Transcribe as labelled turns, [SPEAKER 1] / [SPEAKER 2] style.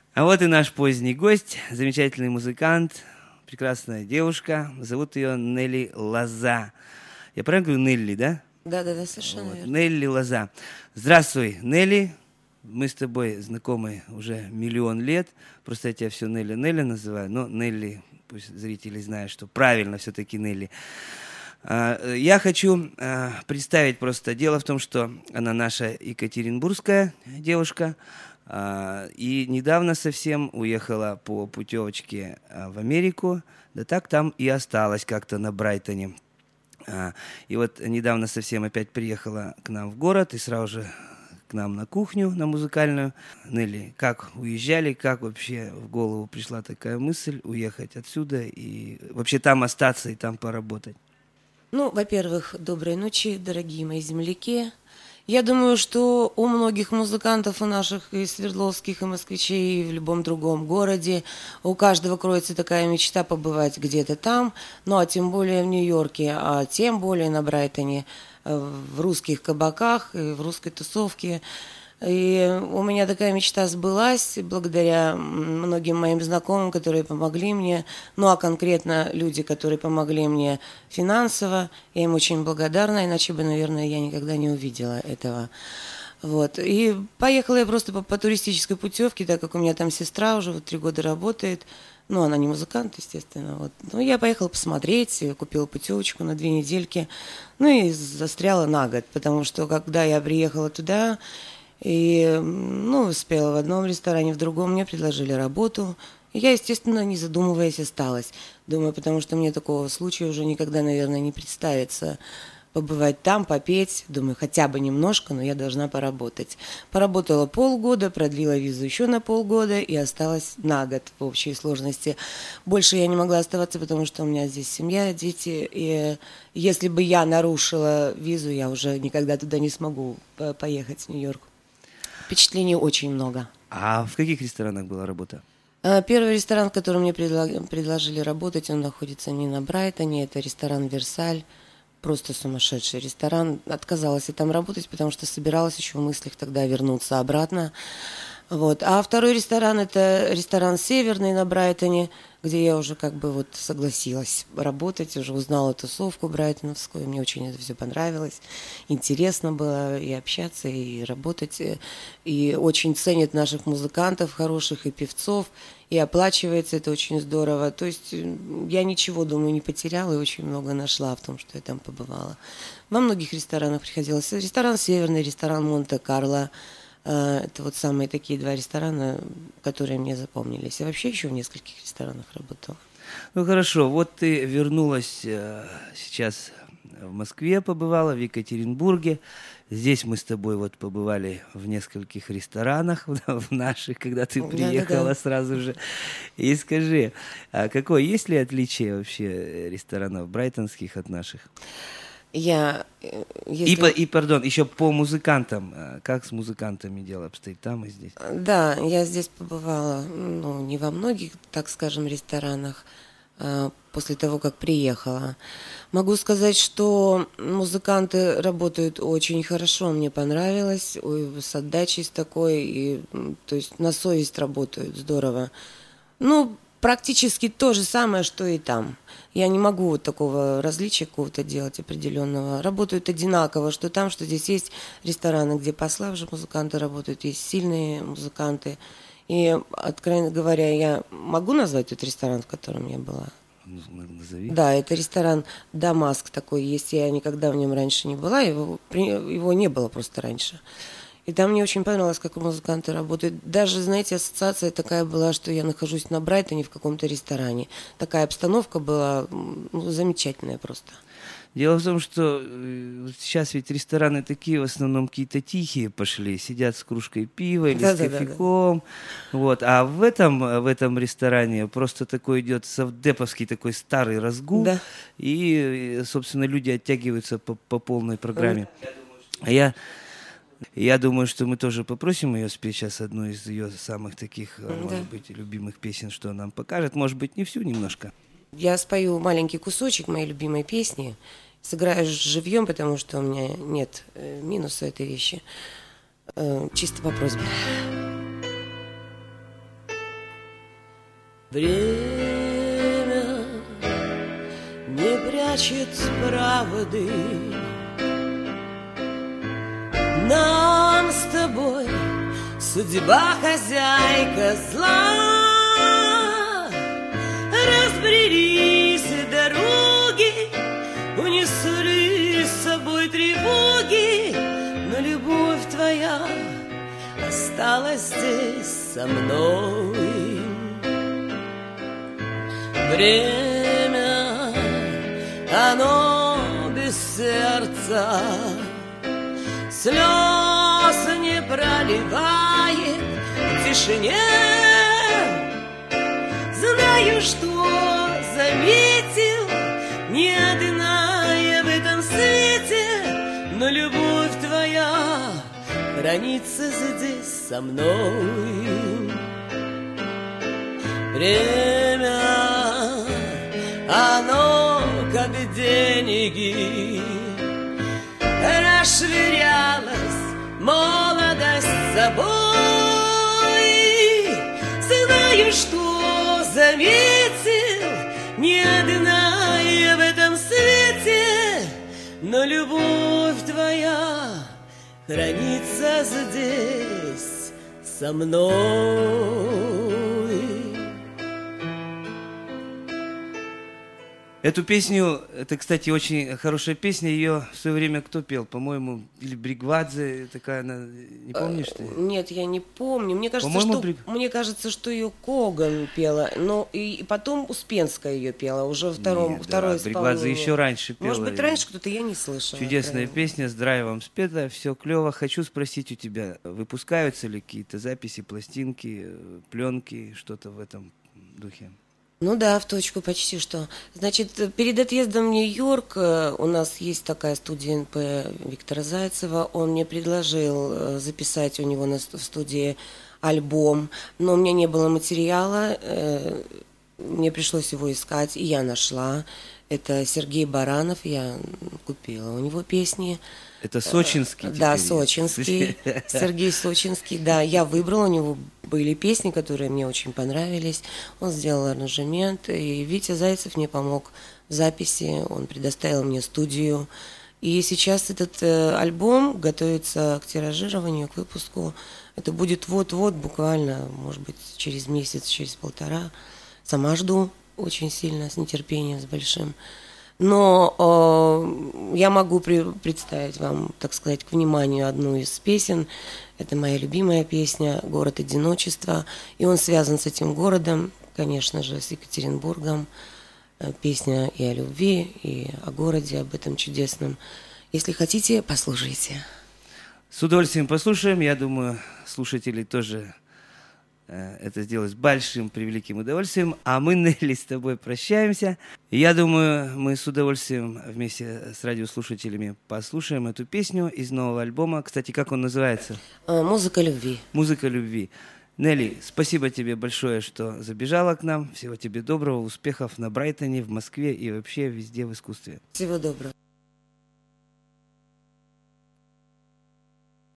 [SPEAKER 1] А вот и наш поздний гость, замечательный музыкант, прекрасная девушка. Зовут ее Нелли Лоза. Я правильно говорю, Нелли, да?
[SPEAKER 2] Да, совершенно верно.
[SPEAKER 1] Нелли Лоза. Здравствуй, Нелли. Мы с тобой знакомы уже миллион лет. Просто я тебя все Нелли называю. Но Нелли, пусть зрители знают, что правильно все-таки Нелли. Я хочу представить просто. Дело в том, что она наша екатеринбургская девушка. И недавно совсем уехала по путевочке в Америку. Да так там и осталась как-то на Брайтоне. И вот недавно совсем опять приехала к нам в город и сразу же к нам на кухню, на музыкальную. Нелли, как уезжали, как вообще в голову пришла такая мысль уехать отсюда и вообще там остаться и там поработать?
[SPEAKER 2] Ну, во-первых, доброй ночи, дорогие мои земляки. Я думаю, что у многих музыкантов, у наших и свердловских, и москвичей, и в любом другом городе, у каждого кроется такая мечта побывать где-то там, ну а тем более в Нью-Йорке, а тем более на Брайтоне, в русских кабаках и в русской тусовке. И у меня такая мечта сбылась благодаря многим моим знакомым, которые помогли мне, ну а конкретно люди, которые помогли мне финансово. Я им очень благодарна, иначе бы, наверное, я никогда не увидела этого. Вот. И поехала я просто по туристической путевке, так как у меня там сестра уже 3 года работает. Ну, она не музыкант, естественно. Вот. Ну, я поехала посмотреть, купила путевочку на 2 недельки. Ну и застряла на год, потому что когда я приехала туда, и, ну, успела в одном ресторане, в другом мне предложили работу. И я, естественно, не задумываясь, осталась. Думаю, потому что мне такого случая уже никогда, наверное, не представится побывать там, попеть. Думаю, хотя бы немножко, но я должна поработать. Поработала полгода, продлила визу еще на полгода и осталась на год в общей сложности. Больше я не могла оставаться, потому что у меня здесь семья, дети. И если бы я нарушила визу, я уже никогда туда не смогу поехать в Нью-Йорк. Впечатлений очень много.
[SPEAKER 1] А в каких ресторанах была работа?
[SPEAKER 2] Первый ресторан, в котором мне предложили работать, он находится не на Брайтоне, это ресторан «Версаль». Просто сумасшедший ресторан. Отказалась я там работать, потому что собиралась еще в мыслях тогда вернуться обратно. Вот. А второй ресторан – это ресторан «Северный» на Брайтоне, где я уже как бы вот согласилась работать, уже узнала тусовку брайтоновскую, мне очень это все понравилось. Интересно было и общаться, и работать, и очень ценят наших музыкантов хороших, и певцов, и оплачивается это очень здорово. То есть я ничего, думаю, не потеряла и очень много нашла в том, что я там побывала. Во многих ресторанах приходилось. Ресторан «Северный», ресторан «Монте-Карло». Это вот самые такие 2 ресторана, которые мне запомнились. А вообще еще в нескольких ресторанах работала.
[SPEAKER 1] Ну хорошо, вот ты вернулась сейчас в Москве, побывала, в Екатеринбурге. Здесь мы с тобой вот побывали в нескольких ресторанах, в наших, когда ты приехала сразу же. И скажи, а есть ли отличие вообще ресторанов брайтонских от наших? Пардон, еще по музыкантам. Как с музыкантами дело обстоит там и здесь?
[SPEAKER 2] Да, я здесь побывала, ну, не во многих, так скажем, ресторанах после того, как приехала. Могу сказать, что музыканты работают очень хорошо, мне понравилось, с отдачей с такой, и, то есть на совесть работают, здорово. Ну, практически то же самое, что и там. Я не могу вот такого различия какого-то делать определенного. Работают одинаково, что там, что здесь. Есть рестораны, где послабже музыканты работают, есть сильные музыканты. И, откровенно говоря, я могу назвать тот ресторан, в котором я была?
[SPEAKER 1] Назови.
[SPEAKER 2] Да, это ресторан «Дамаск» такой есть. Я никогда в нем раньше не была, его не было просто раньше. И там мне очень понравилось, как музыканты работают. Даже, знаете, ассоциация такая была, что я нахожусь на Брайтоне в каком-то ресторане. Такая обстановка была замечательная просто.
[SPEAKER 1] Дело в том, что сейчас ведь рестораны такие в основном какие-то тихие пошли, сидят с кружкой пива или с кофейком. Вот. А в этом ресторане просто такой идет совдеповский такой старый разгул, и, собственно, люди оттягиваются по полной программе. Я думаю, что мы тоже попросим ее спеть сейчас одну из ее самых таких, может быть, любимых песен, что нам покажет. Может быть, не всю, немножко.
[SPEAKER 2] Я спою маленький кусочек моей любимой песни. Сыграю живьем, потому что у меня нет минуса этой вещи. Чисто по просьбе. Время не прячет правды. Нам с тобой судьба хозяйка зла. Разбрелись дороги, унесли с собой тревоги, но любовь твоя осталась здесь со мной. Время, оно без сердца, слез не проливает в тишине. Знаю, что заметил, не одна я в этом свете, но любовь твоя хранится здесь со мной. Время, оно как деньги, расшвырялась молодость с собой. Знаю, что заметил, не одна я в этом свете, но любовь твоя хранится здесь со мной.
[SPEAKER 1] Эту песню, это, кстати, очень хорошая песня, ее в свое время кто пел? По-моему, или Бригвадзе, такая, она, не помнишь ты?
[SPEAKER 2] Нет, я не помню. Мне кажется, что ее Коган пела, но и потом Успенская ее пела, уже второе исполнение.
[SPEAKER 1] Бригвадзе еще раньше пела.
[SPEAKER 2] Может быть, раньше кто-то, я не слышала.
[SPEAKER 1] Чудесная песня, здравия вам спета, все клево. Хочу спросить у тебя, выпускаются ли какие-то записи, пластинки, пленки, что-то в этом духе?
[SPEAKER 2] Ну да, в точку почти что. Значит, перед отъездом в Нью-Йорк у нас есть такая студия НП Виктора Зайцева. Он мне предложил записать у него в студии альбом, но у меня не было материала, мне пришлось его искать, и я нашла. Это Сергей Баранов, я купила у него песни.
[SPEAKER 1] Это сочинский?
[SPEAKER 2] Да, сочинский. Сергей Сочинский, да. Я выбрала, у него были песни, которые мне очень понравились. Он сделал аранжемент, и Витя Зайцев мне помог в записи, он предоставил мне студию. И сейчас этот альбом готовится к тиражированию, к выпуску. Это будет вот-вот, буквально, может быть, через месяц, через полтора. Сама жду очень сильно, с нетерпением, с большим. Но я могу представить вам, так сказать, к вниманию одну из песен. Это моя любимая песня «Город одиночества». И он связан с этим городом, конечно же, с Екатеринбургом. Песня и о любви, и о городе, об этом чудесном. Если хотите, послушайте.
[SPEAKER 1] С удовольствием послушаем. Я думаю, слушатели тоже это сделать с большим превеликим удовольствием. А мы, Нелли, с тобой прощаемся. Я думаю, мы с удовольствием вместе с радиослушателями послушаем эту песню из нового альбома. Кстати, как он называется?
[SPEAKER 2] «Музыка любви».
[SPEAKER 1] «Музыка любви». Нелли, спасибо тебе большое, что забежала к нам. Всего тебе доброго, успехов на Брайтоне, в Москве и вообще везде в искусстве.
[SPEAKER 2] Всего доброго.